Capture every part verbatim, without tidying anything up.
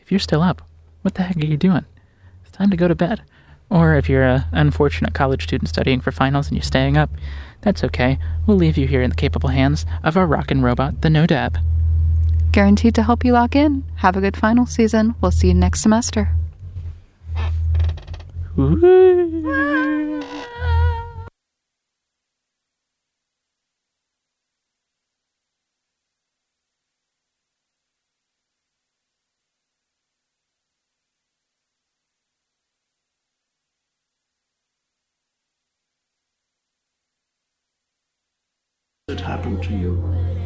if you're still up, what the heck are you doing? It's time to go to bed. Or if you're an unfortunate college student studying for finals and you're staying up, that's okay. We'll leave you here in the capable hands of our rockin' robot, the No Dab. Guaranteed to help you lock in. Have a good final season. We'll see you next semester. Ooh. It happened to you.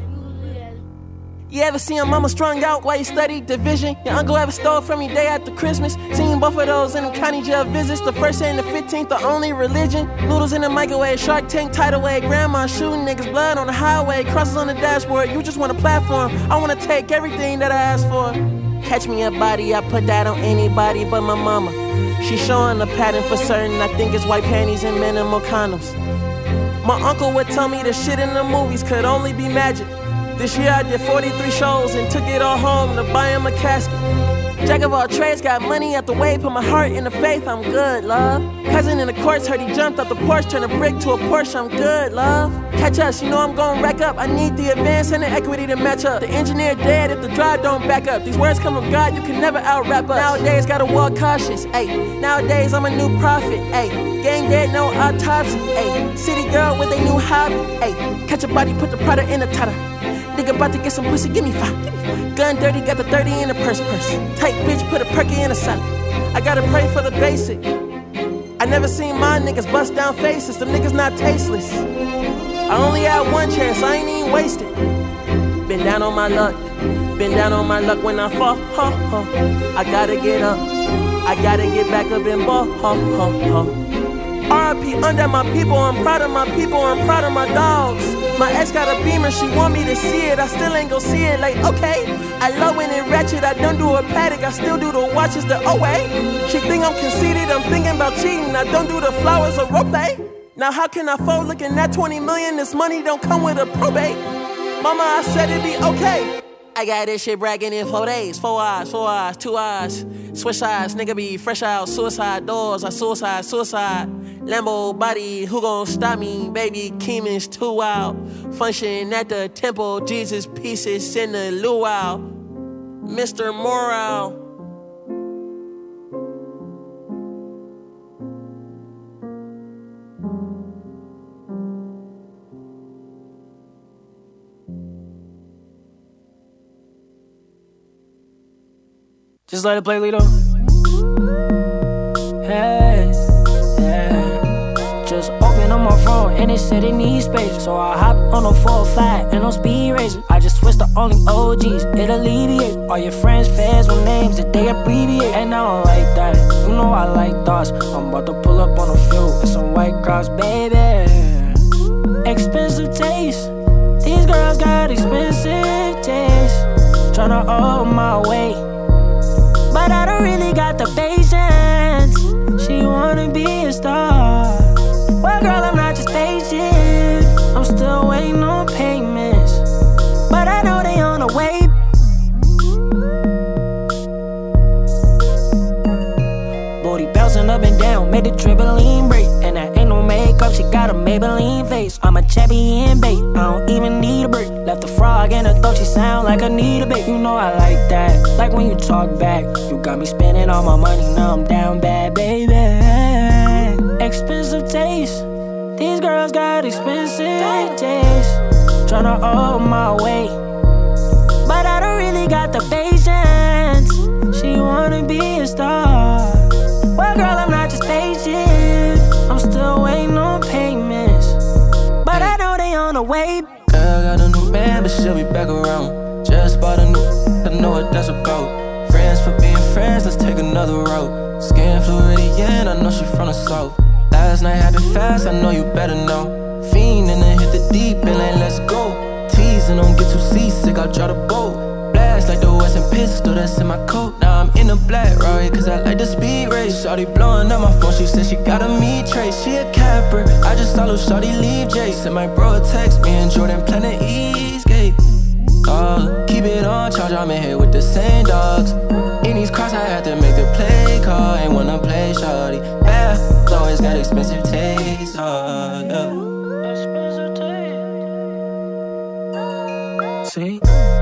You ever see your mama strung out while you studied division? Your uncle ever stole from you day after Christmas? Seen both of those in them county jail visits. The first and the fifteenth, the only religion. Noodles in the microwave, Shark Tank tidal wave. Grandma shooting niggas, blood on the highway. Crosses on the dashboard, you just want a platform. I wanna take everything that I asked for. Catch me a body, I put that on anybody but my mama. She showing the pattern for certain, I think it's white panties and minimal condoms. My uncle would tell me the shit in the movies could only be magic. This year I did forty-three shows and took it all home to buy him a casket. Jack of all trades, got money out the way, put my heart in the faith, I'm good, love. Cousin in the courts, heard he jumped out the porch, turned a brick to a Porsche, I'm good, love. Catch us, you know I'm gon' rack up, I need the advance and the equity to match up. The engineer dead if the drive don't back up. These words come from God, you can never out-rap us. Nowadays, gotta walk cautious, ayy. Nowadays, I'm a new prophet, ayy. Gang dead, no autopsy, ayy. City girl with a new hobby, ayy. Catch a body, put the product in the tutter. Nigga about to get some pussy, give me five. Gun dirty, got the thirty in the purse purse. Tight bitch, put a perky in a salad. I gotta pray for the basic. I never seen my niggas bust down faces, them niggas not tasteless. I only had one chance, I ain't even wasted. Been down on my luck, been down on my luck when I fall, ha, ha. I gotta get up, I gotta get back up and ball, ha, ha, ha. R I P under my people, I'm proud of my people, I'm proud of my dogs. My ex got a Beamer, she want me to see it, I still ain't gon' see it, like, okay. I love when it ratchet, I don't do a paddock, I still do the watches, the oh way. She think I'm conceited, I'm thinking about cheating, I don't do the flowers or rope. Now how can I fold looking at twenty million, this money don't come with a probate. Mama, I said it'd be okay. I got this shit bragging in four days, four eyes, four eyes, two eyes. Switch sides, nigga be fresh out, suicide doors, I suicide, suicide. Lambo body, who gon' stop me? Baby Keeman's too wild. Function at the temple, Jesus pieces in the luau. Mister Morale. Just let it play, Lito. Hey, yeah. Just open up my phone and it said it needs space. So I hop on a four oh five and on speed racer. I just switched to only O Gs, it alleviate all your friends' fans with names that they abbreviate. And I don't like that, you know I like thoughts. I'm about to pull up on a few and some white cross, baby. Expensive taste, these girls got expensive taste. Tryna hold my weight, but I don't really got the patience. She wanna be a star. Well, girl, I'm not just patient. I'm still waiting on payments, but I know they on the way. Booty bouncing up and down, made the trampoline break. And that ain't no makeup, she got a Maybelline face. I'm a champion bait, I don't even need a break. Left a frog in her throat, she sound like I need a bait. You know I like that, like when you talk back. You got me spending all my money, now I'm down bad, baby. Expensive taste, these girls got expensive taste. Tryna hold my weight, but I don't really got the patience. She wanna be a star. Well, girl, I'm not just patient. I'm still waiting on payments, but I know they on the way. Girl got a new man, but she'll be back around. Just bought a new, I know what that's about. Friends for being friends, let's take another route. Skin Floridian, I know she from the south. Last night happened fast, I know you better know. Fiendin' and hit the deep end, like let's go. Teasing, don't get too seasick, I'll draw the boat. Blast like the Western pistol that's in my coat. Now I'm in a black Rari, cause I like the speed race. Shawty blowing up my phone, she said she got a me trace. She a capper, I just saw little shawty leave Jay. Sent my bro a text, me and Jordan plan the Eastgate. call. Keep it on charge, I'm in here with the same dogs. In these cars, I had to make the play call. Ain't wanna play shawty. Bad, always got expensive taste. Oh, yeah. Expensive taste. See?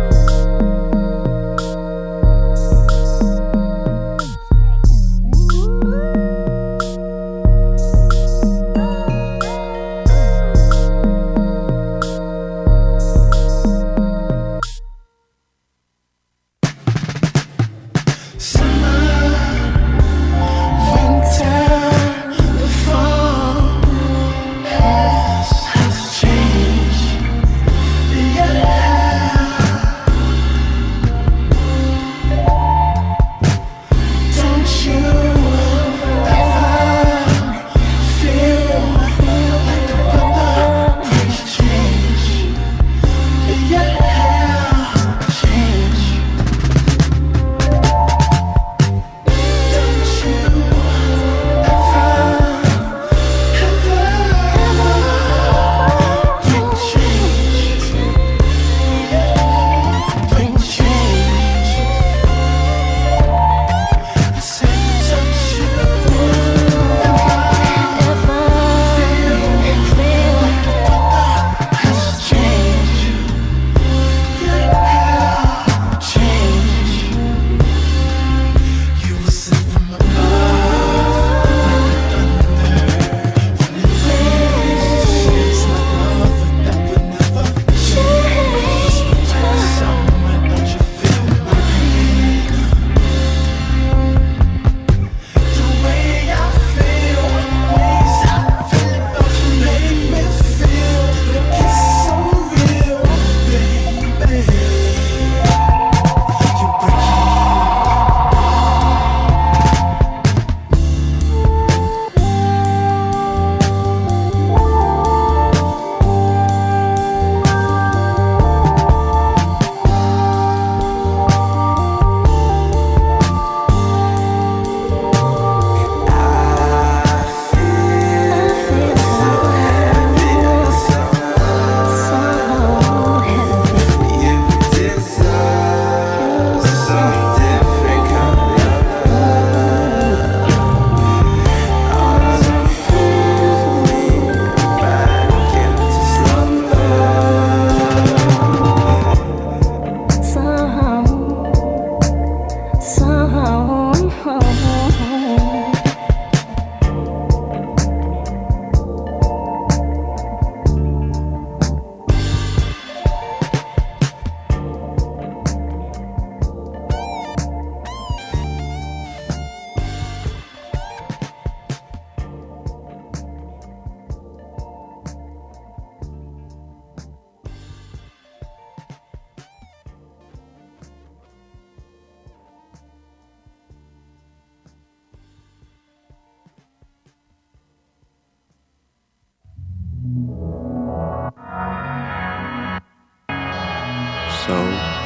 so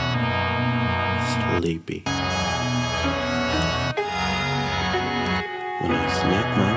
sleepy. When I snap my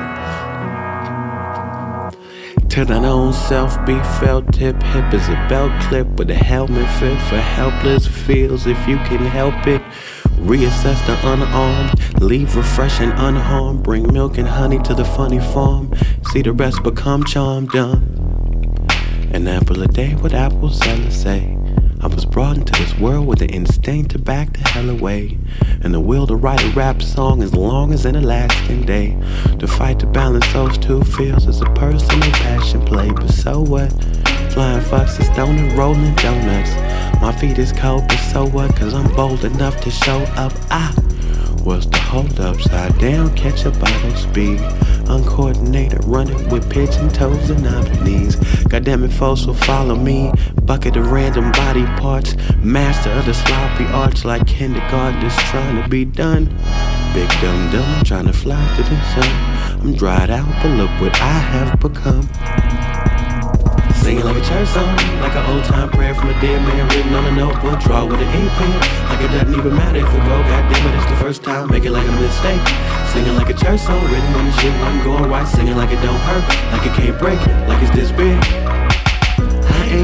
fingers, till thine own self be felt. Hip hip is a belt clip with a helmet fit for helpless feels. If you can help it, reassess the unarmed, leave refreshing unharmed. Bring milk and honey to the funny farm, see the rest become charmed. Done an apple a day, what apples sellers say. I was brought into this world with the instinct to back the hell away, and the will to write a rap song as long as an Alaskan day. To fight to balance those two feels is a personal passion play. But so what? Flying foxes, donut, rolling donuts. My feet is cold, but so what? Cause I'm bold enough to show up. I was the hold upside down, catch a bottle speed. Uncoordinated, running with pigeon toes and knobby knees. Goddamn it, folks will follow me. Bucket of random body parts, master of the sloppy arts, like kindergarten just trying to be done. Big dumb dumb, I'm trying to fly to the sun. I'm dried out, but look what I have become. Singing like a church song, like an old time prayer from a dead man written on a notebook. Draw with an ink pen, like it doesn't even matter if we go. Goddamn it, it's the first time, make it like a mistake. Singing like a church song, written when the shit wasn't going right. Singing like it don't hurt, like it can't break, like it's this big. I ain't no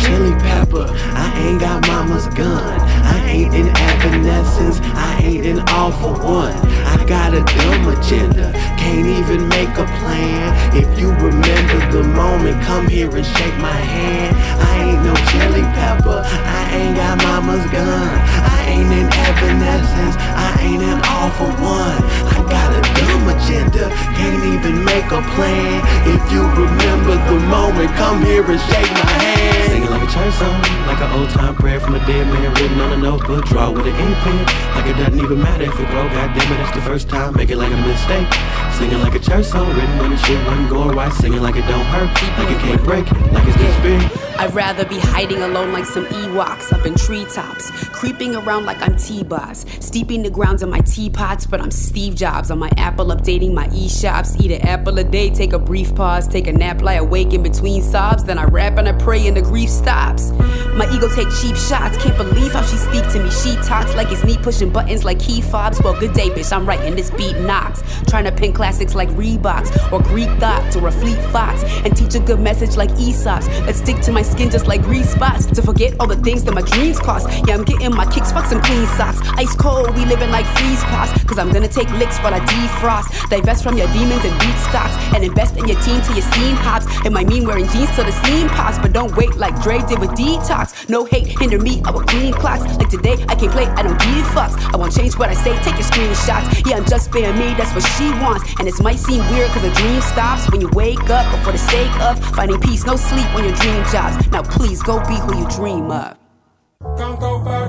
chili pepper. I ain't got mama's gun. I ain't in Evanescence. I ain't in All for One. I got a dumb agenda. Can't even make a plan. If you remember the moment, come here and shake my hand. I ain't no chili pepper. I ain't got mama's gun. I ain't in Evanescence. I ain't in All for One. I got a dumb agenda. Can't even make a plan. If you remember the moment, come here and shake my hand. Singing like a church song, like an old time prayer from a dead man written on a notebook. Draw with an ink pen, like it doesn't even matter if it broke. God damn it, that's the first time. Make it like a mistake. Singing like a church song, written when the shit wasn't going right. Singing like it don't hurt, like it can't break, like it's this big. I'd rather be hiding alone like some Ewoks up in treetops, creeping around like I'm T-Boss, steeping the grounds in my teapots, but I'm Steve Jobs on my Apple, updating my e-shops. Eat an apple a day, take a brief pause, take a nap, lie awake in between sobs, then I rap and I pray and the grief stops. My ego take cheap shots, can't believe how she speak to me. She talks like it's me pushing buttons like key fobs. Well, good day, bitch, I'm writing this beat knocks, trying to pin classics like Reeboks or Greek thoughts or a Fleet Fox, and teach a good message like Aesop's that stick to my skin just like grease spots, to forget all the things that my dreams cost. Yeah, I'm getting my kicks, fuck some clean socks. Ice cold, we living like freeze pops, cause I'm gonna take licks while I defrost. Divest from your demons and beat stocks, and invest in your team till your scene hops. It might mean wearing jeans till the scene pops, but don't wait like Dre did with Detox. No hate, hinder me, I will clean clocks. Like today, I can't play, I don't give fucks. I won't change what I say, take your screenshots. Yeah, I'm just being me, that's what she wants. And this might seem weird cause a dream stops when you wake up, but for the sake of finding peace, no sleep on your dream jobs. Now please go be who you dream of. Don't go back.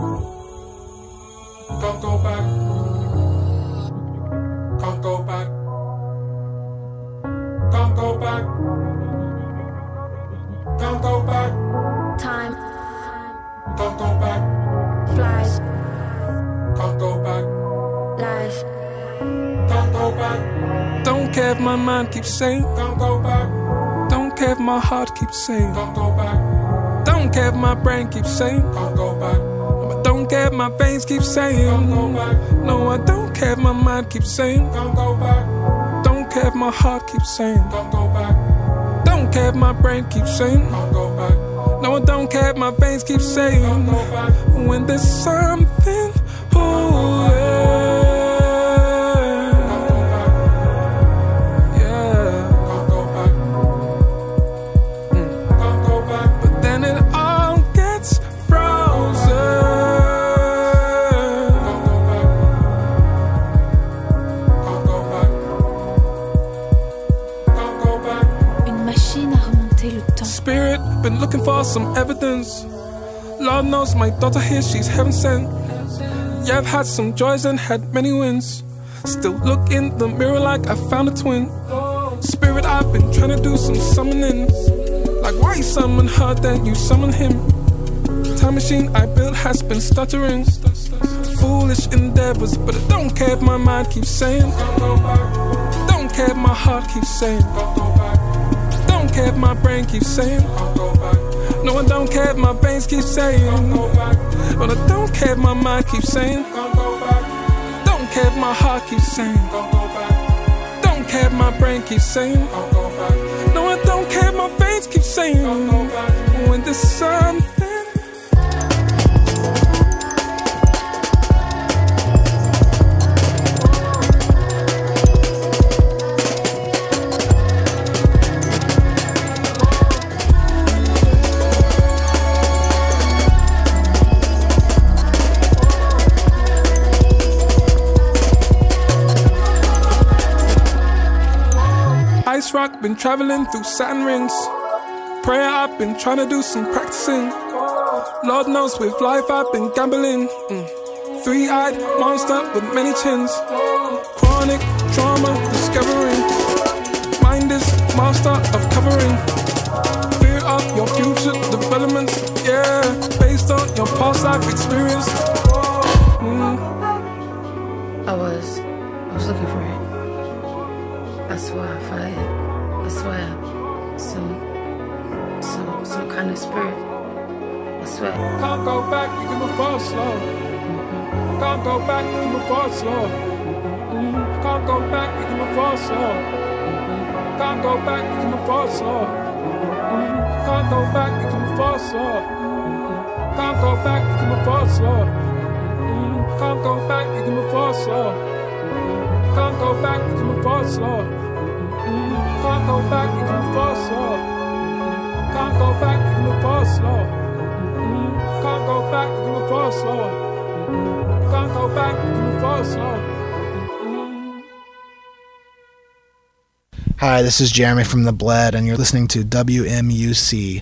Don't go back. Don't go back. Don't go back. Don't go back. Time. Don't go back. Flies. Don't go back. Life. Don't go back. Don't care if my mind keeps saying. Don't go back. Don't care if my heart keeps saying. Don't go back. Don't care if my brain keeps saying. Don't go back. I don't care if my veins keep saying. Don't go back. No, I don't care if my mind keeps saying. Don't go back. Don't care if my heart keeps saying. Don't go back. Don't care if my brain keeps saying. Don't go back. No, I don't care if my veins keep saying. Don't go back. When there's something, oh yeah. Been looking for some evidence. Lord knows my daughter here, she's heaven sent. Yeah, I've had some joys and had many wins. Still look in the mirror like I found a twin. Spirit, I've been trying to do some summoning. Like why you summon her, then you summon him. Time machine I built has been stuttering. Foolish endeavors, but I don't care if my mind keeps saying. Don't care if my heart keeps saying. Don't care if my brain keeps saying. No, I don't care if my veins keep saying. But I don't care if my mind keeps saying. Don't care if my heart keeps saying. Don't care if my brain keeps saying. No, I don't care if my veins keep saying. When there's something. Ice rock, been traveling through Saturn rings. Prayer, I've been trying to do some practicing. Lord knows with life I've been gambling. mm. Three-eyed monster with many chins. Chronic trauma discovering. Mind is master of covering. Fear of your future development. Yeah, based on your past life experience. mm. I was, I was looking for it. I swear I find it. I swear, some, some, some kind of spirit. I swear. Can't go back, you can move forward slow. Mm-hmm. Can't go back, you can move forward slow. Mm-hmm. Can't go back, you can move forward slow. Mm-hmm. Can't go back, you can move forward slow. Can't go back, you can fall slow. Can't go back, you can fall slow. Can't go back, you can fall slow. Can't go back, you can fall slow. Can't go back, you can fall slow. Can't go back, you can fall slow. Can't go back, you can fall slow. Can't go back, you can fall slow. Hi, this is Jeremy from The Bled, and you're listening to W M U C.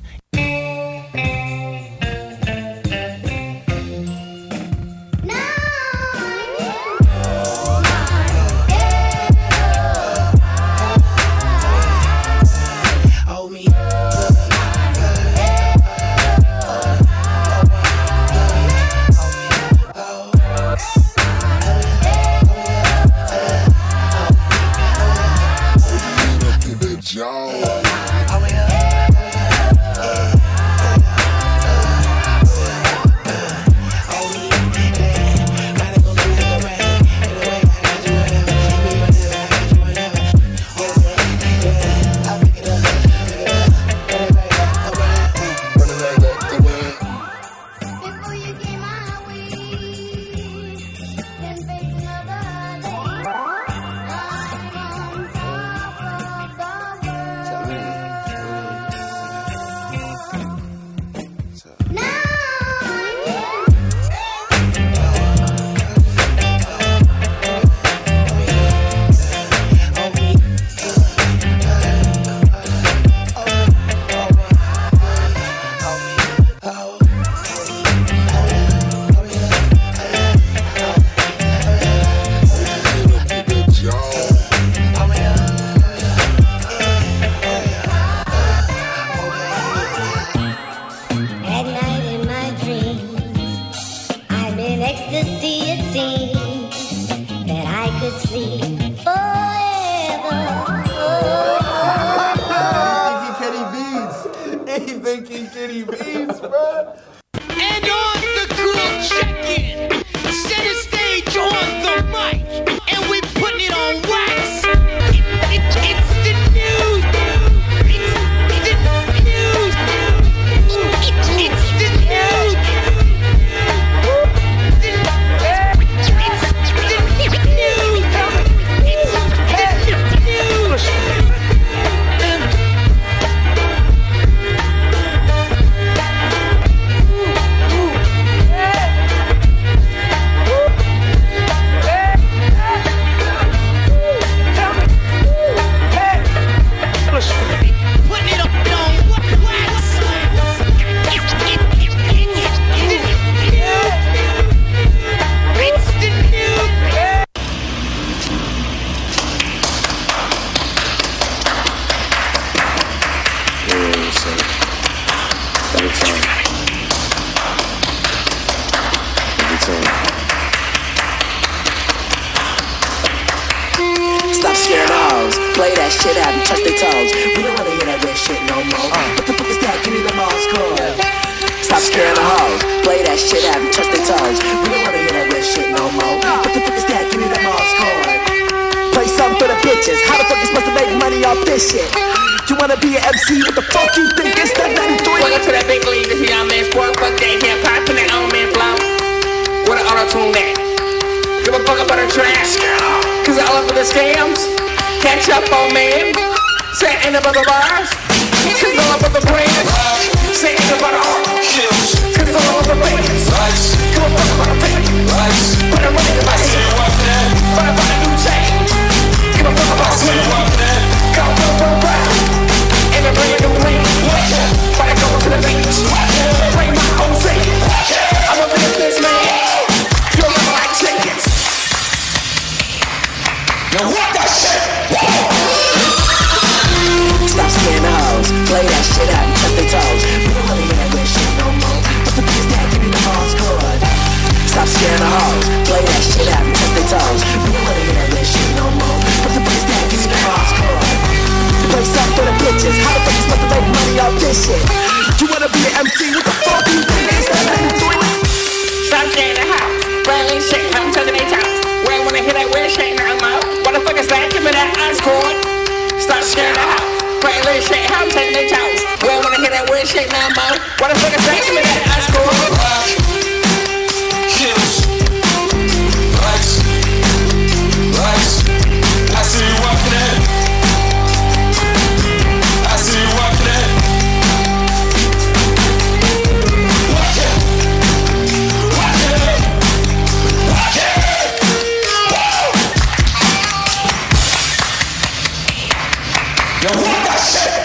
pray, little shit, I'm taking the chows. We don't wanna hear that weird shit no more. What the fuck is that? Give me that ice cold. Kills. Lights. Lights. I see you walking in. I see you walking in. Watch it. Watch it. Watch it. Whoa. Yo, what that shit?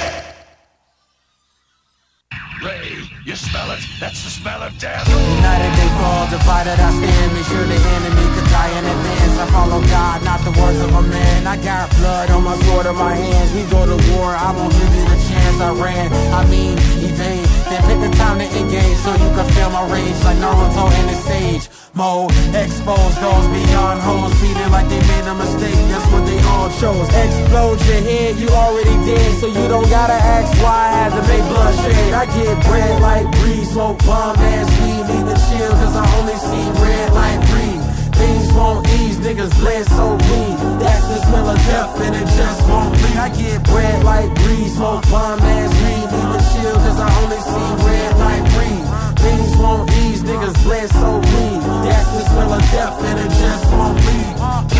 Ray, you smell it? That's the smell of death. United they fall, divided I stand. Make sure the enemy could die in advance. I follow God, not the words of a man. I got blood on my sword in my hands. We go to war, I won't give you the chance. I ran, I mean evade. Then pick the time to engage so you can feel my rage like Naruto in the sage mode. Expose those beyond hoes, feeling like they made a mistake. That's what they all chose. Explode your head, you already dead, so you don't gotta ask why I had to make bloodshed. I get bread like breeze, smoke bomb ass weed, need to chill cause I only see red like breeze. Things won't ease, niggas bled so clean. That's the smell of death and it just won't leave. I get bread like breeze, smoke bomb ass weed, need to chill cause I only see red like breeze. Things won't ease, niggas bled so clean. That's the smell of death and it just won't leave.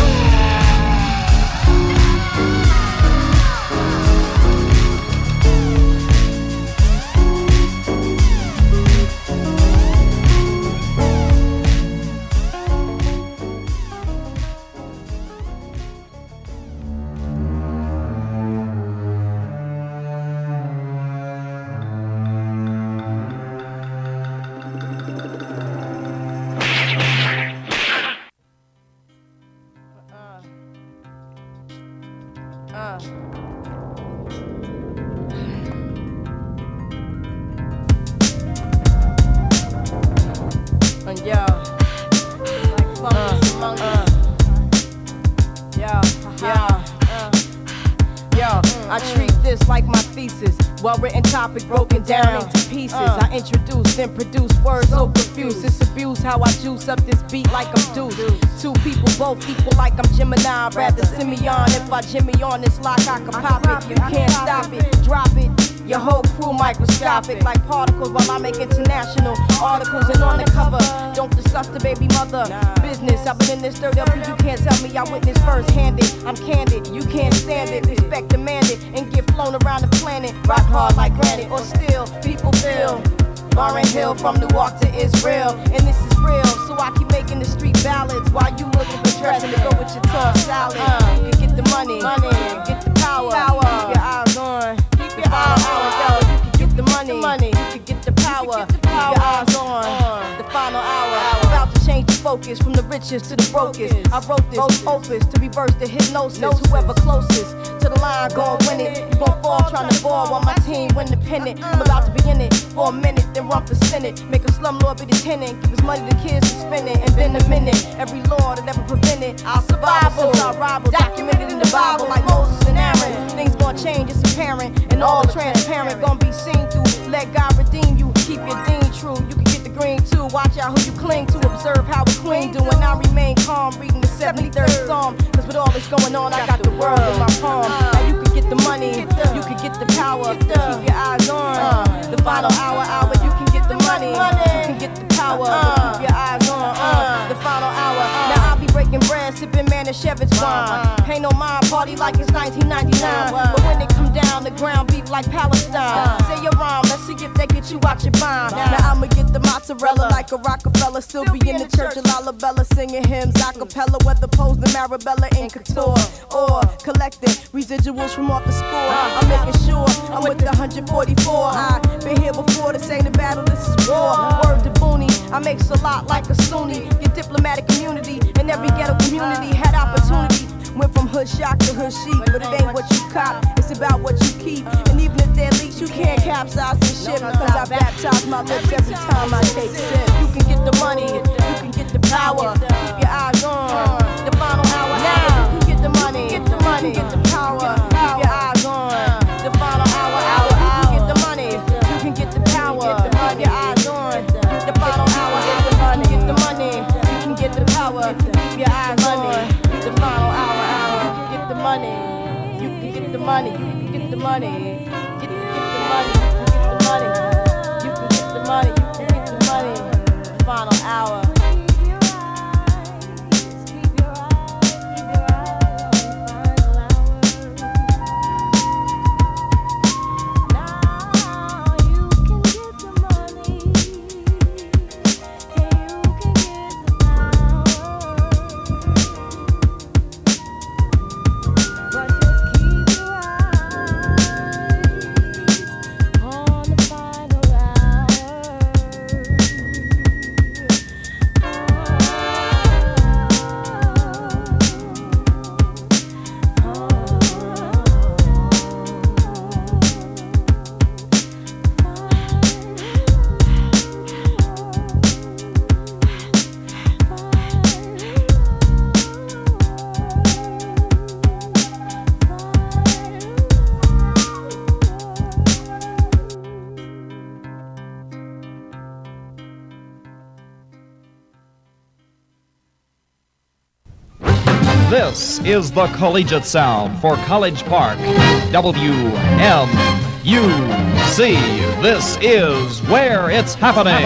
Well-written topic broken down into pieces. I introduce, then produce words so confused. It's abuse how I juice up this beat like I'm Deuce. Two people both equal like I'm Gemini. Rather Simeon. If I Jimmy on this lock, I can pop it. You can't stop it, drop it. Your whole crew microscopic like particles while I make international articles. And on the cover, don't discuss the baby mother business. I've been in this third L P, you can't tell me I witnessed first-handed. I'm candid, you can't stand it. Respect demanded and get flown around the planet. Rock hard like granite or steel, people feel. Lauren Hill from Newark to Israel. And this is real, so I keep making the street ballads while you looking for dressing to go with your tossed salad. You can get the money, money, get the power, power. Keep your eyes on, keep your eyes on. Yo, you can get the money, money. You can get the power, keep your eyes on. The final hour, about to change the focus from the richest to the brokest. I wrote this opus to reverse the hypnosis. Whoever closest to the line gon' win it. You gon' fall trying to ball while my team win the pennant. I'm about to be in it for a minute, then run for senate. Make a slumlord be the tenant. Give his money to kids to spend it. And been a minute. Every law that ever prevented I'll survive since I rival. Documented in the Bible like Moses and Aaron. Things gon' change, it's apparent. And all transparent gon' be seen through. Let God redeem you. Keep your dean true. You can get the green too. Watch out who you cling to. Observe how the queen do. And I remain calm. Reading the seventy-third Psalm. Cause with all this going on, I got the world in my palm. Now you can get the money. You can get the power. Keep your eyes on. The final hour, hour. You can get the money. You can get the power. Keep your eyes on. The final hour. Now I'll be breaking bread, sipping Manischewitz wine. Pay no mind, party like it's nineteen ninety-nine. But when it come down, the ground beef like Palestine. Say your rhyme, let's see if they get you out your mind. Now I'ma get the mozzarella like a Rockefeller. Still be in the church of Lalabella, singing hymns acapella. Whether posed in Marabella in couture or collecting residuals from off the score. I'm making sure I'm with the one forty-four. I've been here before, this ain't a battle, this is war. Word to Booney, I makes a lot like a Sunni. Get diplomatic immunity in every ghetto community. Had opportunity, went from hood shock to hood chic. But it ain't what you cop, it's about what you keep. And even if they're leaks, you can't capsize this shit. Because I baptize my lips every time I take sip. You can get the money, you can get the power. Keep your eyes on the final hour. Now you can get the money, get the money, get the power. Keep your eyes on the final hour. Hour, you can get the money, you can get the power. Keep your eyes on the final hour. Get the money, get the money, you can get the power. Keep your eyes on the final hour. Hour, you can get the money, you can get the money, you can get the the money. Get, get the money. You can get the money. You can get the money. You can get the money. Final hour. This is the collegiate sound for College Park, W M U C. This is where it's happening.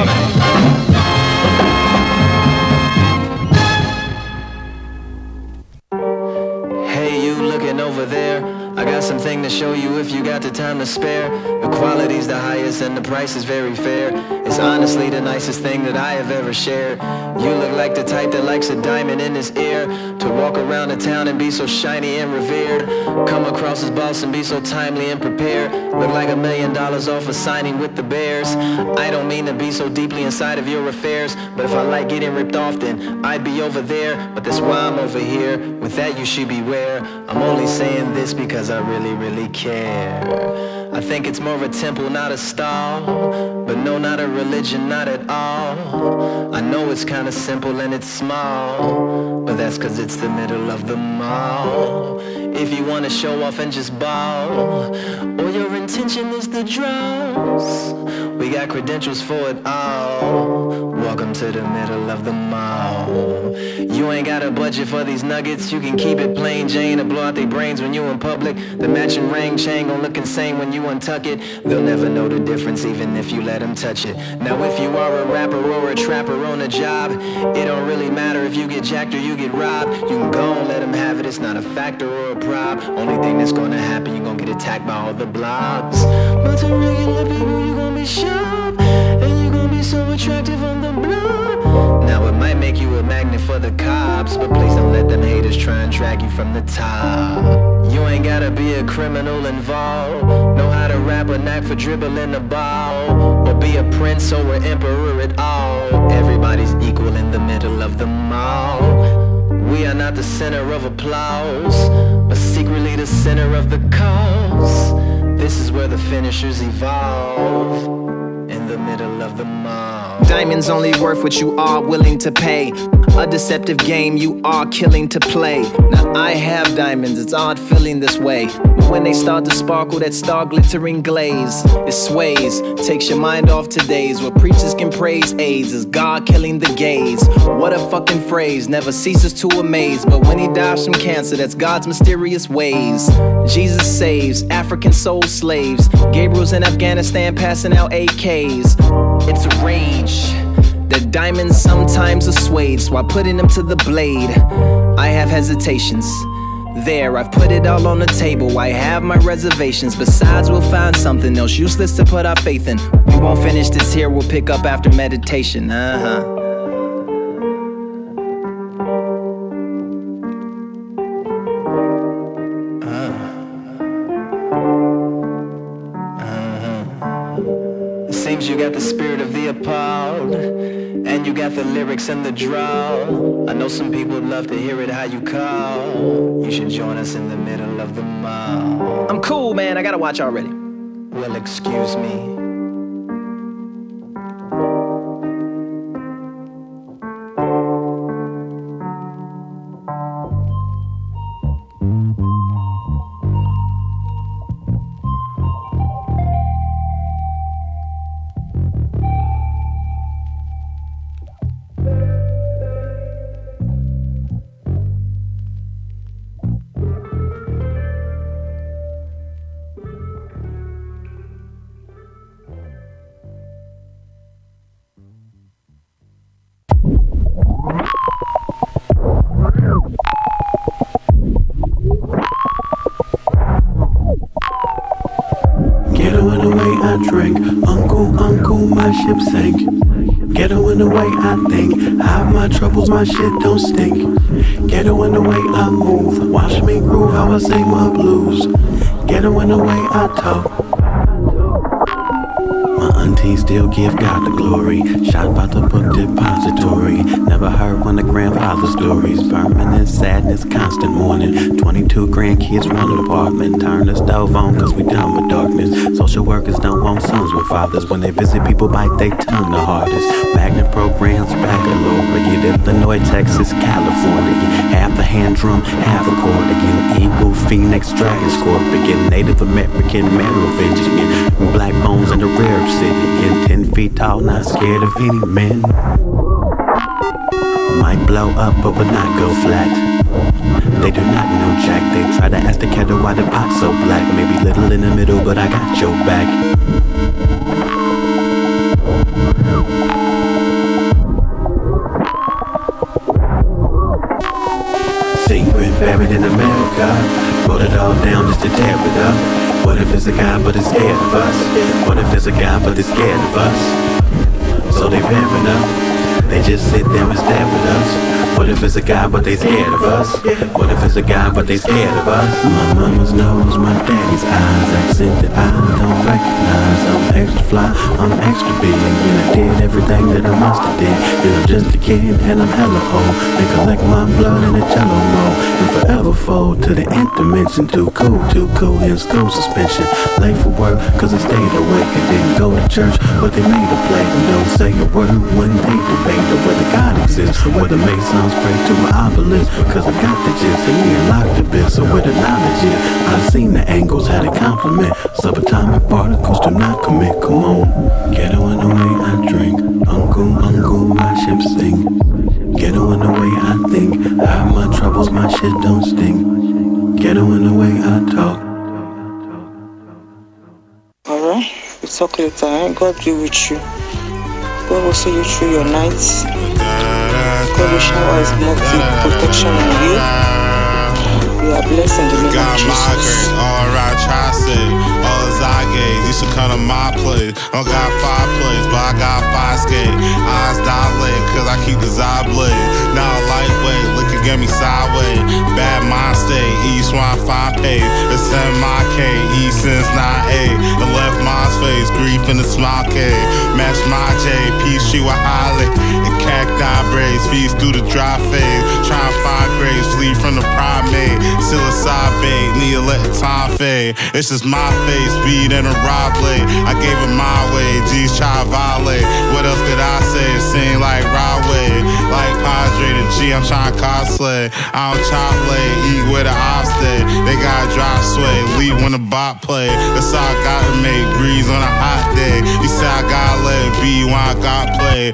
Hey, you looking over there? I got something to show you if you got the time to spare. The quality's the highest and the price is very fair. It's honestly the nicest thing that I have ever shared. You look like the type that likes a diamond in his ear, to walk around the town and be so shiny and revered, come across as boss and be so timely and prepared, look like a million dollars off a signing with the Bears. I don't mean to be so deeply inside of your affairs, but if I like getting ripped off then I'd be over there, but that's why I'm over here. With that you should beware. I'm only saying this because I really, really care. I think it's more of a temple, not a stall, but no, not a religion, not at all. I know it's kinda simple and it's small, but that's cause it's the middle of the mall. If you wanna show off and just ball, or your intention is the draws, we got credentials for it all. Welcome to the middle of the mall. You ain't got a budget for these nuggets, you can keep it plain Jane or blow out their brains when you in public. The matching ring chain gon' look insane when you untuck it. They'll never know the difference even if you let them touch it. Now if you are a rapper or a trapper on a job, it don't really matter if you get jacked or you get robbed. You can go and let them have it, it's not a factor or a prop. Only thing that's gonna happen, you gon' get attacked by all the blobs. But to regular people you gon' be sharp, and you gon' be so attractive on the block. Now it might make you a magnet for the cops, but please don't let them haters try and drag you from the top. You ain't gotta be a criminal involved, know how to rap or knack for dribbling the ball, or be a prince or an emperor at all. Everybody's equal in the middle of the mall. We are not the center of applause, but secretly the center of the cause. This is where the finishers evolve, in the middle of the mall. Diamonds only worth what you are willing to pay. A deceptive game you are killing to play. Now I have diamonds, it's odd feeling this way, but when they start to sparkle, that star glittering glaze, it sways, takes your mind off today's, where preachers can praise AIDS as God killing the gays. What a fucking phrase, never ceases to amaze, but when he dies from cancer, that's God's mysterious ways. Jesus saves African soul slaves, Gabriel's in Afghanistan passing out A Ks. It's a rage that diamonds sometimes are swayed, so I putting them to the blade. I have hesitations. There, I've put it all on the table. I have my reservations. Besides, we'll find something else useless to put our faith in. We won't finish this here, we'll pick up after meditation. Uh-huh. You got the spirit of the appalled, and you got the lyrics and the drawl. I know some people would love to hear it how you call. You should join us in the middle of the mall. I'm cool, man, I gotta watch already. Well, excuse me. I drink. Uncle, uncle, my ship sank. Ghetto in the way I think. Hide my troubles, my shit don't stink. Ghetto in the way I move. Watch me groove how I sing my blues. Ghetto in the way I talk. My auntie still give God the glory. Shot by the book depository. Never heard one of grandfather's stories. Permanent sadness, constant mourning. Twenty-two grandkids, one apartment. Turn the stove on cause we done with darkness. Social workers don't want sons with fathers. When they visit people bite they tongue the hardest. Magnet programs, baccalaureate. Illinois, Texas, California. Half a hand drum, half a accordion. Eagle, Phoenix, Dragon, Scorpion. Native American, Merovingian. Black bones in the rare city. And ten feet tall, not scared of any men. Might blow up but will not go flat. They do not know Jack. They try to ask the kettle why the pot's so black. Maybe little in the middle but I got your back. Secret buried in America. Wrote it all down just to tear it up. What if it's a guy but it's scared of us? What if it's a guy but it's scared of us? So they pairing up. They just sit there and stare at us. What if it's a guy but they scared of us? What if it's a guy but they scared of us? My mama's nose, my daddy's eyes, accent that I don't recognize. I'm extra fly, I'm extra big, and I did everything that I must have did. And I'm just a kid and I'm hella old. They collect my blood in a jello roll and forever fold to the nth dimension. Too cool, too cool in school suspension. Late for work cause I stayed awake and didn't go to church, but they made a play. And don't say a word when they debate or whether God exists or whether Masons pray to an obelisk. Because I got the gist and we unlocked the bit. So where the knowledge is, I seen the angles, had a compliment. Subatomic particles do not commit, come on. Ghetto in the way I drink. Uncle, uncle, my ship sink. Ghetto in the way I think. Hide my troubles, my shit don't stink. Ghetto in the way I talk. Alright, we'll talk later. Eh? God be with you. God will see you through your nights. God will shower his multi protection on you. You are blessed in the name of Jesus. Alright, try to say, all his eye gaze, you should come to my place. I don't got five plays, but I got five skate. Eyes dilate, cause I keep the eye blade. Now lightweight, looking at me sideways. Bad mind state, east one five pay. It's M I K, east since nine A. The left mind's face, grief in the smile K. Match my J, peace she with Holly. And cacti braids, feeds through the dry phase. Try and find graves, flee from the primate. Psilocybate, need to let the time fade. It's just my face, weed and a rod blade. I gave it my way, G's try to violate. What else could I say? It seemed like Rodway. Like Padre to G, I'm trying to cosplay. I don't chop lay, eat where the ops stay. They got drop sway, leave when the bot play. That's all I gotta make, breeze on a hot day. You say I gotta let it be when I got play.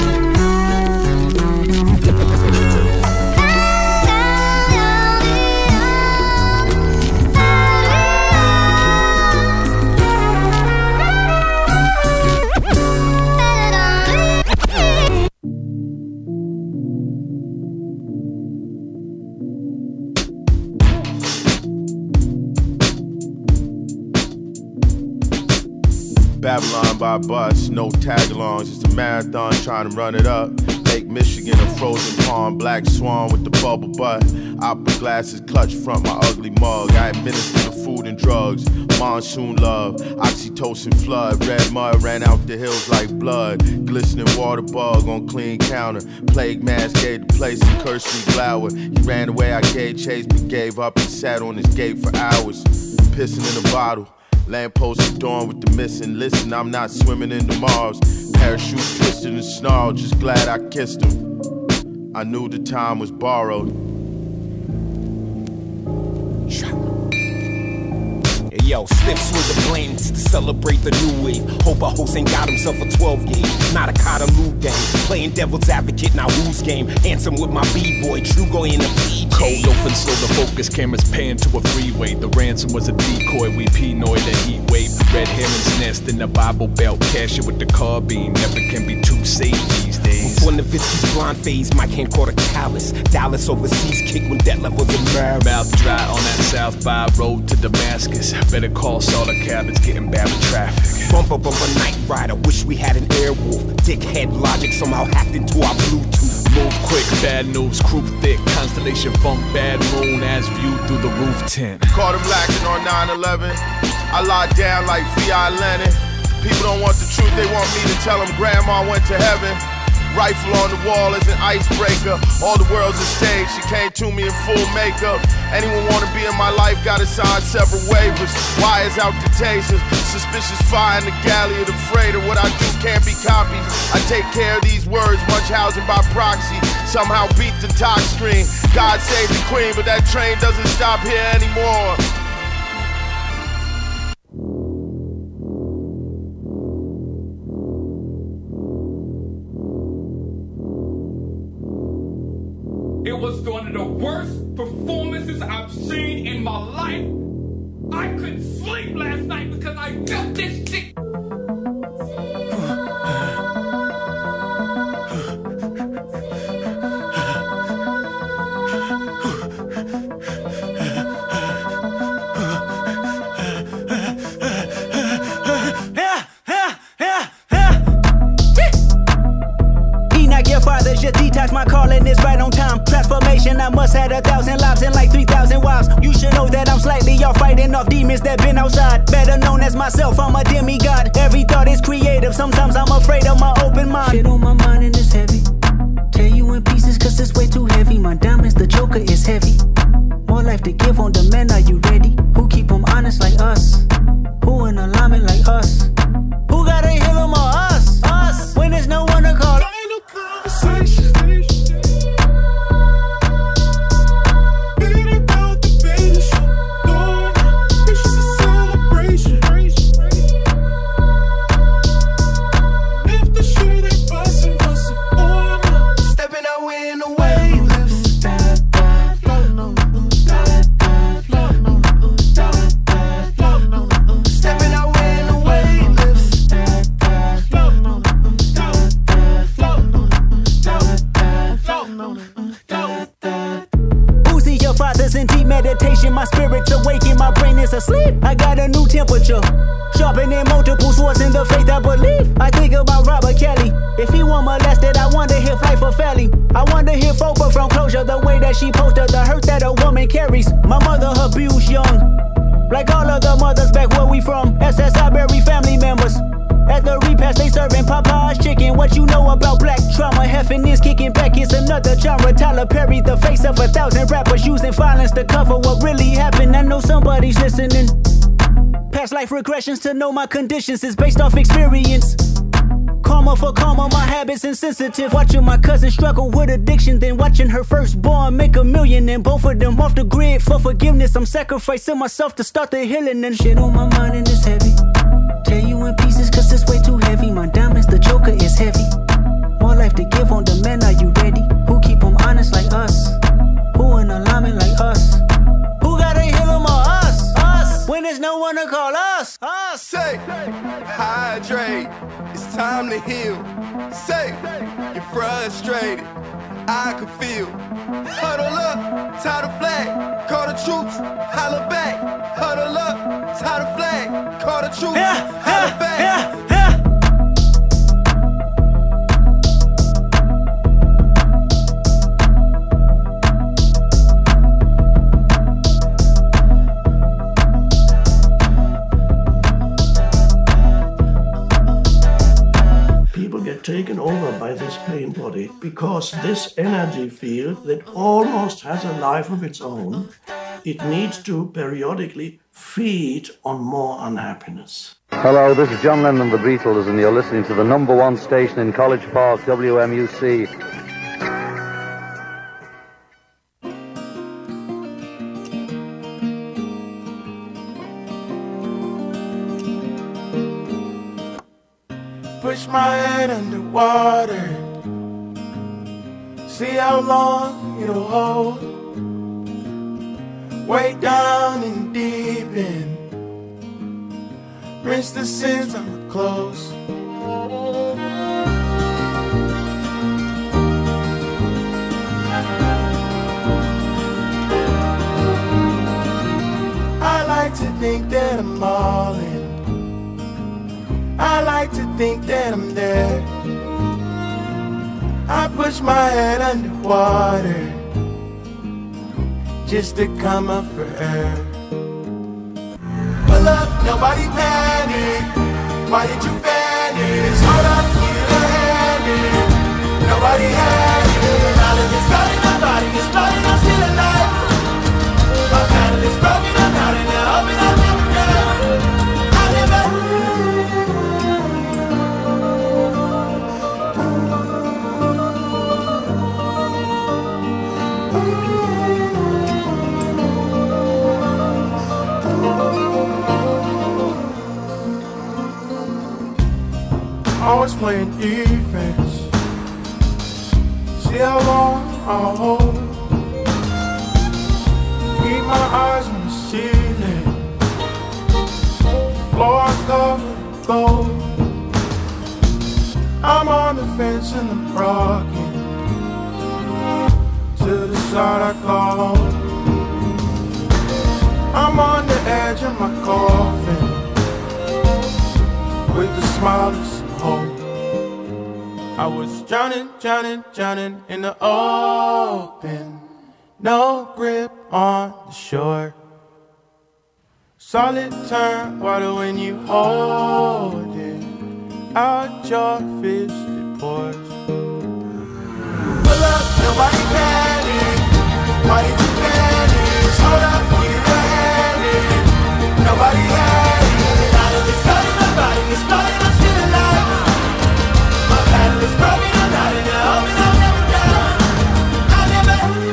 Babylon by bus, no tag-alongs, just a marathon trying to run it up. Lake Michigan, a frozen pond, black swan with the bubble butt. Opera glasses clutch front my ugly mug. I administer the food and drugs, monsoon love, oxytocin flood. Red mud ran out the hills like blood. Glistening water bug on clean counter. Plague mask gave the place a cursory glower. He ran away, I gave chase, but gave up and sat on his gate for hours. Pissing in a bottle. Lamppost adorned with the missing. Listen, I'm not swimming in the Mars. Parachute twisted and snarled, just glad I kissed him. I knew the time was borrowed. Yo, Stiffs with the blends to celebrate the new wave. Hope a host ain't got himself a twelve gauge. Not a Carter Lou game. Playing devil's advocate, now who's game? Handsome with my B-boy, True going in a P J. Cold open, so the focus cameras pan to a freeway. The ransom was a decoy, we Pinoy the heat wave. Red herons nest in the Bible Belt. Cash it with the carbine, never can be too safe these days. Before Nowitzki's blonde phase, my hand caught a callus. Dallas overseas kick when debt levels emerge. Mouth dry on that south by road to Damascus. Better call Salter Cab, it's getting bad with traffic. Bumper bumper night rider, wish we had an Airwolf. Dickhead logic somehow hacked into our Bluetooth. Move quick, bad news, crew thick. Constellation funk, bad moon as viewed through the roof tint. Caught him lacking on nine eleven. I locked down like V I Lenin. People don't want the truth, they want me to tell them grandma went to heaven. Rifle on the wall is an icebreaker. All the world's a stage, she came to me in full makeup. Anyone wanna be in my life, gotta sign several waivers. Wires out the tasers, suspicious fire in the galley of the freighter. What I do can't be copied. I take care of these words, much housing by proxy. Somehow beat the talk screen. God save the queen, but that train doesn't stop here anymore. It was one of the worst performances I've seen in my life. I couldn't sleep last night because I felt this shit. Just detox, my calling is right on time. Transformation, I must have a thousand lives and like three thousand wives. You should know that I'm slightly off, fighting off demons that been outside. Better known as myself, I'm a demigod. Every thought is creative, sometimes I'm afraid of my open mind. Shit on my mind and it's heavy. Tear you in pieces cause it's way too heavy. My diamonds, the joker is heavy. More life to give on demand, are you ready? Who keep them honest like us? Who in alignment like us? Who gotta heal them or us? Us, when there's no one to call. My spirit's awakened, my brain is asleep. I got a new temperature, sharpening multiple swords in the faith I believe. I think about Robert Kelly. If he were molested, I wonder if life for Felly. I wonder if Oprah from Closure, the way that she posted the hurt that a woman carries. My mother abused young, like all of the mothers back where we from. S S I bury family members. At the repast, they serving Popeye's chicken. What you know about black trauma? Heffing is kicking back, it's another genre. Tyler Perry, the face of a thousand rappers, using violence to cover what really happened. I know somebody's listening. Past life regressions to know my conditions is based off experience. Karma for karma, my habits insensitive. Watching my cousin struggle with addiction, then watching her firstborn make a million, and both of them off the grid for forgiveness. I'm sacrificing myself to start the healing, and shit on my mind and it's heavy. Tear you in pieces cause it's way too heavy. My diamonds, the joker is heavy. More life to give on demand, are you ready? Who keep them honest like us? Who in alignment like us? Who gotta heal them or us? Us, when there's no one to call us? Us. Say, hydrate, it's time to heal. Say, you're frustrated, I can feel. Huddle up, tie the flag, call the troops, holler back. Huddle up, tie the flag, call the troops, yeah, holler yeah, back. Yeah, yeah. Taken over by this pain body because this energy field that almost has a life of its own, it needs to periodically feed on more unhappiness. Hello, this is John Lennon, the Beatles, and you're listening to the number one station in College Park, W M U C. Push my head underwater, see how long it'll hold. Way down and deep in, rinse the sins on the clothes. I like to think that I'm think that I'm there. I push my head underwater just to come up for air. Pull up, nobody panic. Why did you vanish? Hold up, get a hand in. Nobody had it. All of this blood in my body is flooding, I'm still alive. My battle is broken, I'm out in the open, I'll never die. I'll never. Always playing defense. See how long I'll hold. Keep my eyes on the ceiling. Floor covered gold. I'm on the fence and I'm rocking. To the side I call. I'm on the edge of my coffin. With the smile of some hope. I was drowning, drowning, drowning in the open. No grip on the shore. Solid turn water when you hold it. Out your fist it pours. Pull up, nobody panic. Why did you vanish? Hold up, get a hand in. Nobody had it. All of this blood in my body is flooding, I'm still alive. My battle is broken, I'm not in the open, I'll never die. I'll never.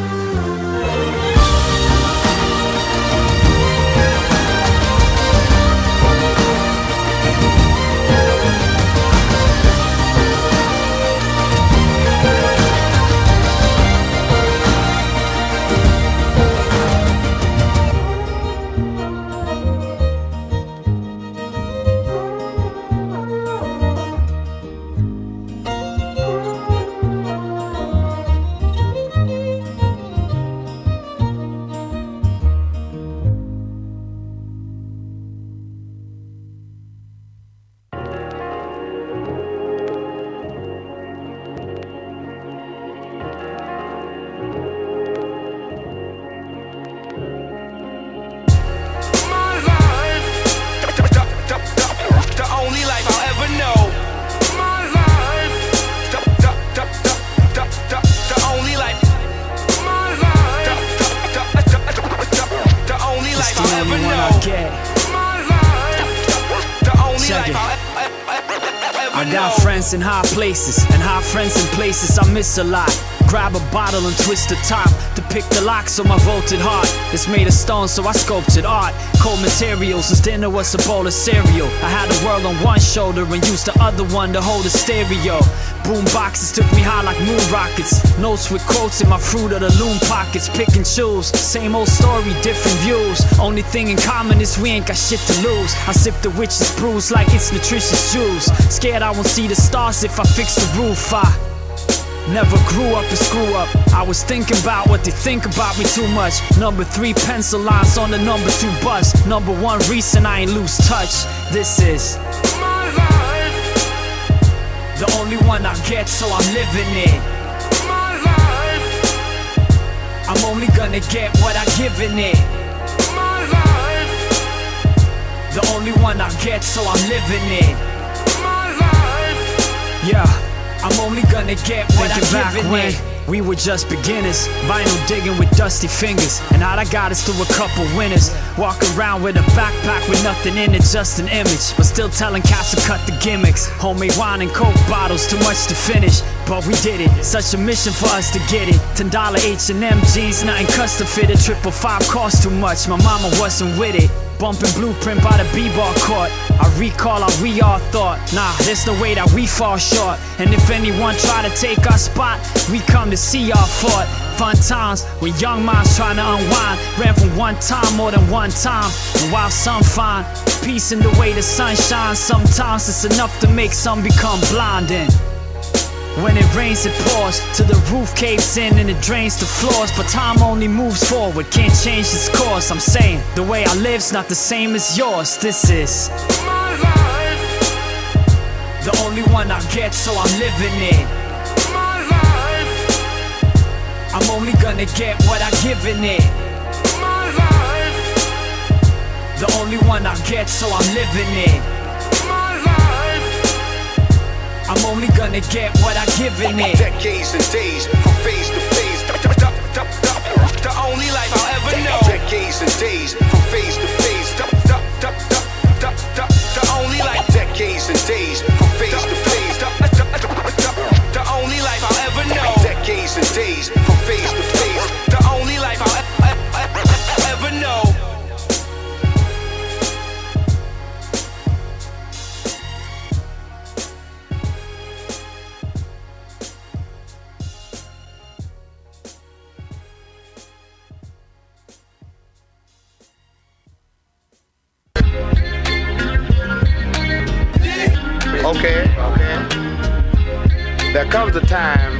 In high places and high friends in places I miss a lot. Grab a bottle and twist the top to pick the locks on my vaulted heart. It's made of stone, so I sculpted art. Cold materials since dinner was a bowl of cereal. I had the world on one shoulder and used the other one to hold a stereo. Boom boxes took me high like moon rockets. Notes with quotes in my fruit of the loom pockets. Pick and choose, same old story, different views. Only thing in common is we ain't got shit to lose. I sip the witch's brews like it's nutritious juice. Scared I won't see the stars if I fix the roof. I never grew up to screw up. I was thinking about what they think about me too much. Number three pencil lines on the number two bus. Number one reason I ain't lose touch. This is my life. The only one I get, so I'm living it. My life. I'm only gonna get what I given it. My life. The only one I get, so I'm living it. My life. Yeah. I'm only gonna get what I give when we were just beginners. Vinyl digging with dusty fingers. And all I got is through a couple winners. Walk around with a backpack with nothing in it, just an image. But still telling cats to cut the gimmicks. Homemade wine and coke bottles, too much to finish. But we did it, such a mission for us to get it. Ten dollar H and M jeans, nothing custom fitted. Triple five cost too much, my mama wasn't with it. Bumping Blueprint by the B-bar court. I recall how we all thought, nah, there's no way that we fall short. And if anyone try to take our spot, we come to see our fought. Fun times when young minds trying to unwind. Ran from one time more than one time. And while some find peace in the way the sun shines, sometimes it's enough to make some become blinding. When it rains, it pours till the roof caves in and it drains the floors. But time only moves forward, can't change its course. I'm saying the way I live's not the same as yours. This is my life. The only one I get, so I'm living it. My life. I'm only gonna get what I given it. My life. The only one I get, so I'm living it. My life. I'm only gonna get what I given it. Decades and days, from phase to phase. The only life I'll ever know. Decades and days, from phase to phase. The only life. Decades and days, from phase to phase. The only life I'll ever know. Decades and days, from phase to phase. The only life I'll ever know. Okay, okay. There comes a time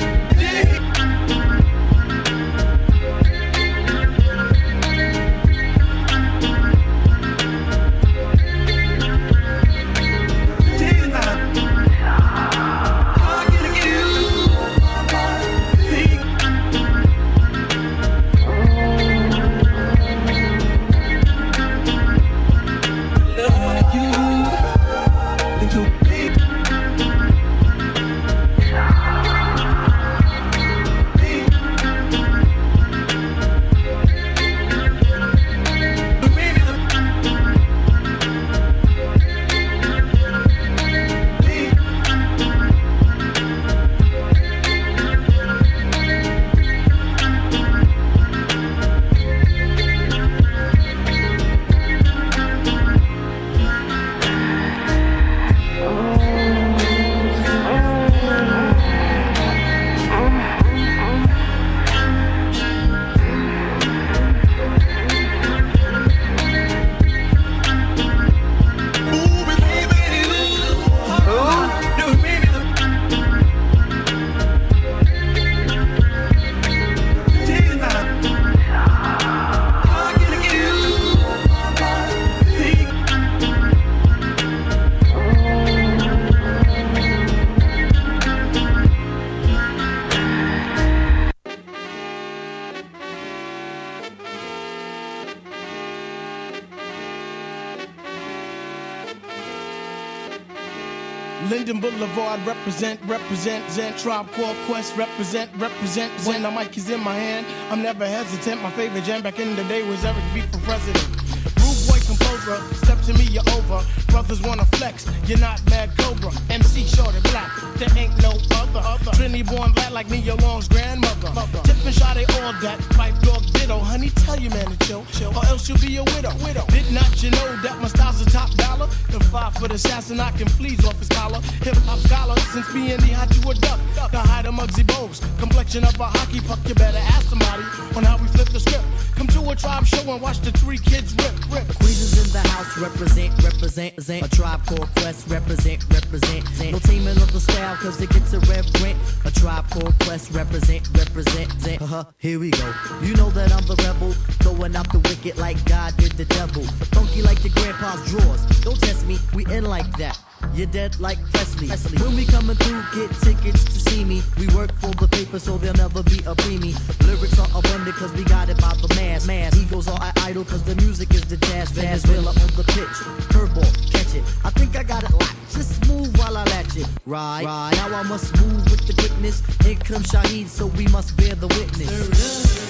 Linden Boulevard, represent, represent, Zen, Tribe Called Quest, represent, represent, when the mic is in my hand, I'm never hesitant, my favorite jam back in the day was Eric B for president. Rude boy composer, step to me, you're over, brothers wanna flex, you're not Mad Cobra, M C short and black, there ain't no other, other. Trinity born black like Nia Long's grandmother, Mother. Tip and shot they all that, pipe dog ditto, honey tell you man to chill, chill, or else you'll be a widow, widow. Did not you know that my style's a top dollar, the five foot assassin I can fleas off his collar, hip hop scholar, since being the hot to a duck, the hide of Muggsy Bogues, complexion of a hockey puck, you better ask somebody on how we flip the script, come to a tribe show and watch the three kids rip, rip. Queens is in the house, represent, represent, represent. A Tribe Called Quest, represent, represent. No taming of the style, cause it gets a reverent. A Tribe Called Quest, represent, represent. Uh-huh, here we go. You know that I'm the rebel, throwing out the wicked like God did the devil. Funky like your grandpa's drawers. Don't test me, we in like that. You're dead like Presley. Presley. When we coming through, get tickets to see me. We work for the paper, so there'll never be a preemie. Lyrics are abundant, cause we got it by the mass. mass. Egos are idle, cause the music is the jazz. Venezuela on the pitch. Curveball, catch it. I think I got it locked. Just move while I latch it. Right, right. Now I must move with the quickness. Here comes Shaheed, so we must bear the witness. Stir it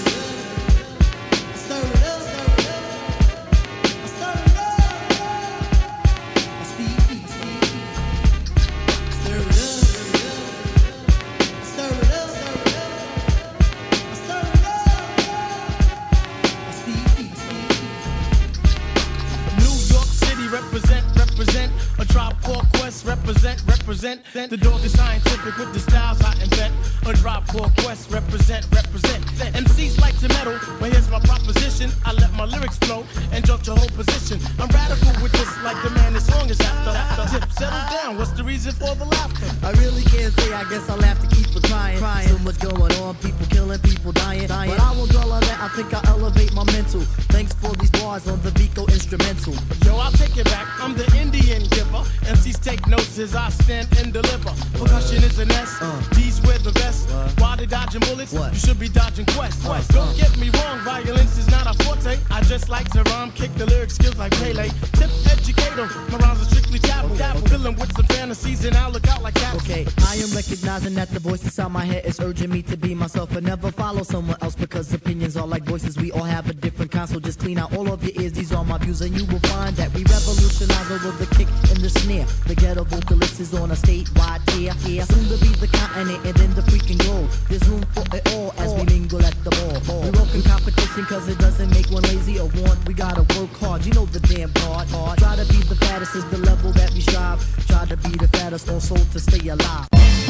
up. Stir it up. Represent, represent, a Tribe Called Quest, represent, represent. The dog is scientific with the styles I invent. A Tribe Called Quest, represent, represent. M Cs like to meddle, but here's my proposition. I let my lyrics flow and jump your whole position. I'm radical with this, like the man this song is after. Tip, settle down, what's the reason for the laughter? I really can't say, I guess I'll have to keep it crying. crying. So much going on, people killing, people dying. dying. But I won't dwell on that, I think I'll elevate my mental. Thanks for these bars on the Vico instrumental. Yo, I'll take it back, I'm the Indian giver. M Cs take notes as I stand and deliver. Percussion is an S, D's wear the vest. While they dodging bullets, you should be dodging quests. Don't get me wrong, violence is not a forte. I just like to rhyme, kick the lyric skills like Pele. Tip educator, my rhymes are strictly dabble. Dabble, filling with some fantasies and I'll look out like that. Okay, I am recognizing that the voice inside my head is urging me to be myself and never follow someone else because opinions are like voices. We all have a different kind, so just clean out all of your ears. These are my views, and you will find that we revolutionize over the kick and the snare. The ghetto vocalist is on a statewide tier. Yeah, soon to be the continent and then the freaking globe. There's room for it all as we mingle at the ball. We welcome competition cause it doesn't make one lazy or want. We gotta work hard, you know the damn part. Hard. Try to be the fattest is the level that we strive. Try to be the fattest also to stay alive.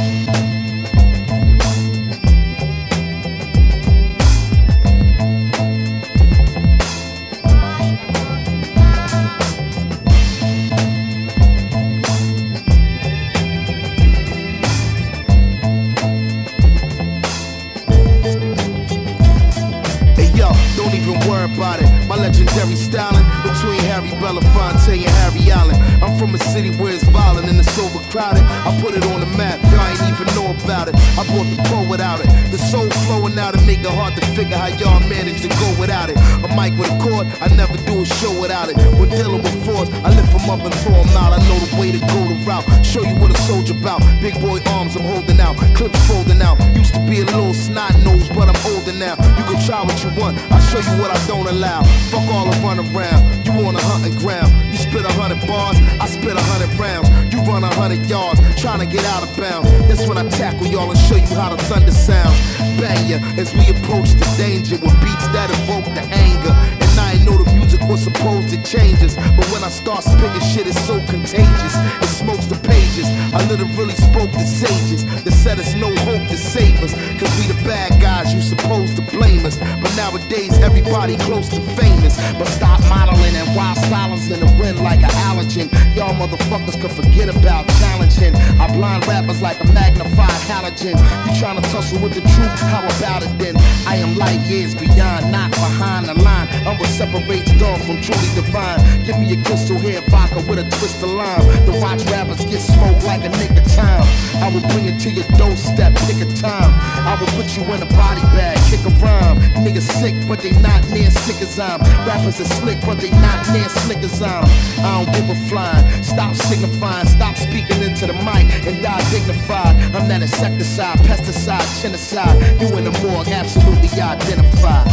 About it, my legendary styling between Harry Belafonte and Harry Allen. I'm from a city where it's violent and it's overcrowded. I put it on the map, y'all ain't even know about it. I brought the pro without it, the soul flowing out and make it hard to figure how y'all manage to go without it. A mic with a cord, I never do a show without it. When dealing with force, I lift them up and throw them out. I know the way to go the route, show you what a soldier about. Big boy arms I'm holding out, clips folding out. Used to be a little snot nose, but I'm older now. You can try what you want, I'll show you what I don't allow. Fuck all the run around, you on a hunting ground. You spit a hundred bars, I spit a hundred rounds. You run a hundred yards, trying to get out of bounds. That's when I tackle y'all and show you how the thunder sounds. Bang ya as we approach the danger with beats that evoke the anger. And I ain't know the music was supposed to change us, but when I start spitting shit it's so contagious. It smokes the pages, I literally spoke to sages that said it's no hope to save us. Cause we the bad guys, you supposed to blame us. But nowadays everybody close to famous. But stop modeling and wild stylings in the wind like an allergen. Y'all motherfuckers could forget about challenging. I blind rappers like a magnified halogen. You trying to tussle with the truth? How about it then? I am light years beyond, not behind the line. I'm what separates dawn from truly divine. Give me a crystal hair vodka with a twist of lime. To watch rappers get smoked like a nigga time. I will bring it to your doorstep, pick a time. I will put you in a body bag, kick a rhyme. Niggas sick, but they not near sick as I'm. Rappers are slick, but they not near slick as I'm. I don't give a flying. Stop signifying, stop speaking into the mic and die dignified. I'm that insecticide, pesticide, genocide. You in the morgue, absolutely identified.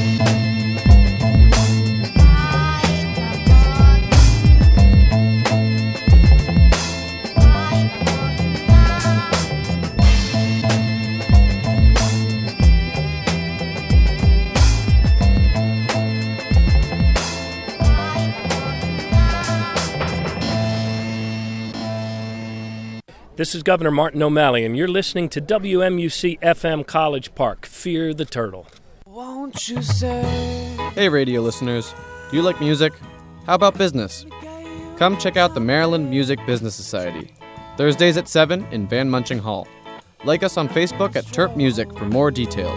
This is Governor Martin O'Malley, and you're listening to W M U C F M College Park, Fear the Turtle. Won't you say? Hey radio listeners, do you like music? How about business? Come check out the Maryland Music Business Society, Thursdays at seven in Van Munching Hall. Like us on Facebook at Terp Music for more details.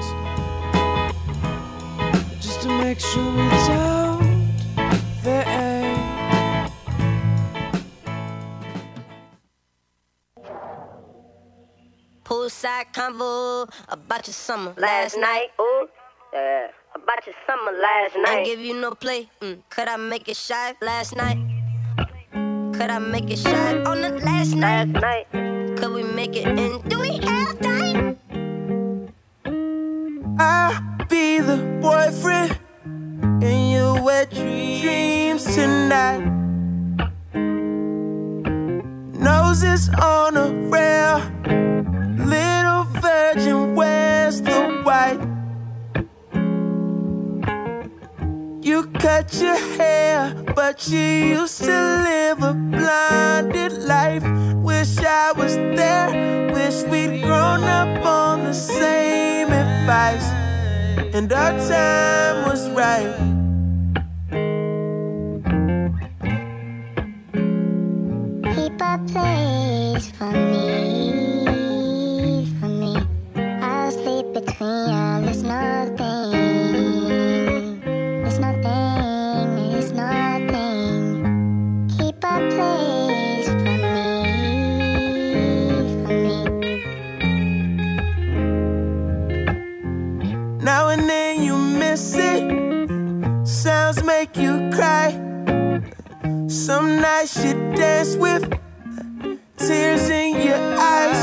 Just to make sure we don't fade. Poolside convo about your summer last night. Ooh, yeah. About your summer last night. I give you no play. Mm. Could I make it shy last night? Could I make it shy on the last night? Last night. Could we make it in? Do we have time? I'll be the boyfriend in your wet dreams tonight. Noses on a rail. Little virgin, where's the white? You cut your hair, but you used to live a blinded life. Wish I was there, wish we'd grown up on the same advice. And our time was right. Keep a place for me. Between y'all, there's nothing, there's nothing, there's nothing. Keep a place for me. make you cry. Some nights you dance with tears in your eyes.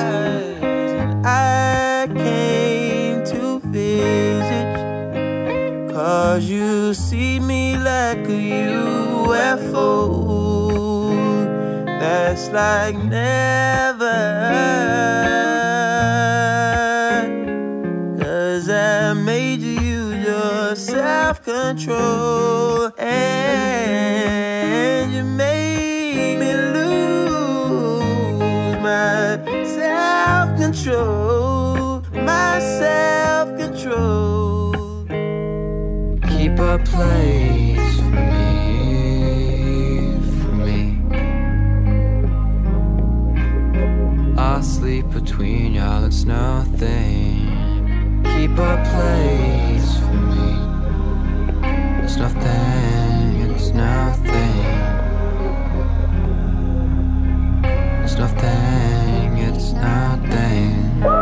I came to visit you, cause you see me like a U F O. That's like never. Cause I made you use your self-control, and you made me lose my self-control, my self-control. Keep a place for me, for me. I'll sleep between y'all, it's nothing. Keep a place for me. It's nothing, it's nothing. It's nothing, it's nothing.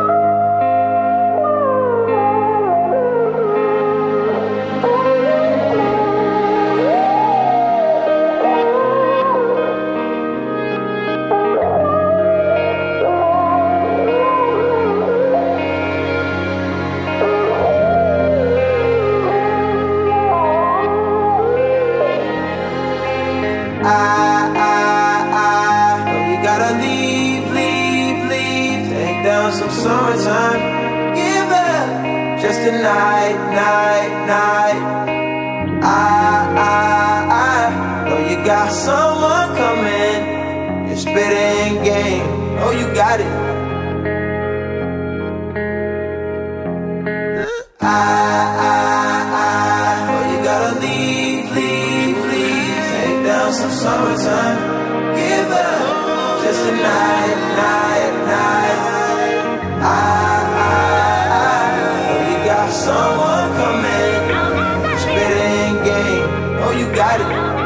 Summertime, give up just a night, night, night. I, I, I know you got someone coming. You're spitting game. Oh, you got it. I, I, I know you gotta leave, leave, leave. Take down some summertime. Give up just a night, night, night. I, I, I know you got someone coming, spitting game. Oh, you got it.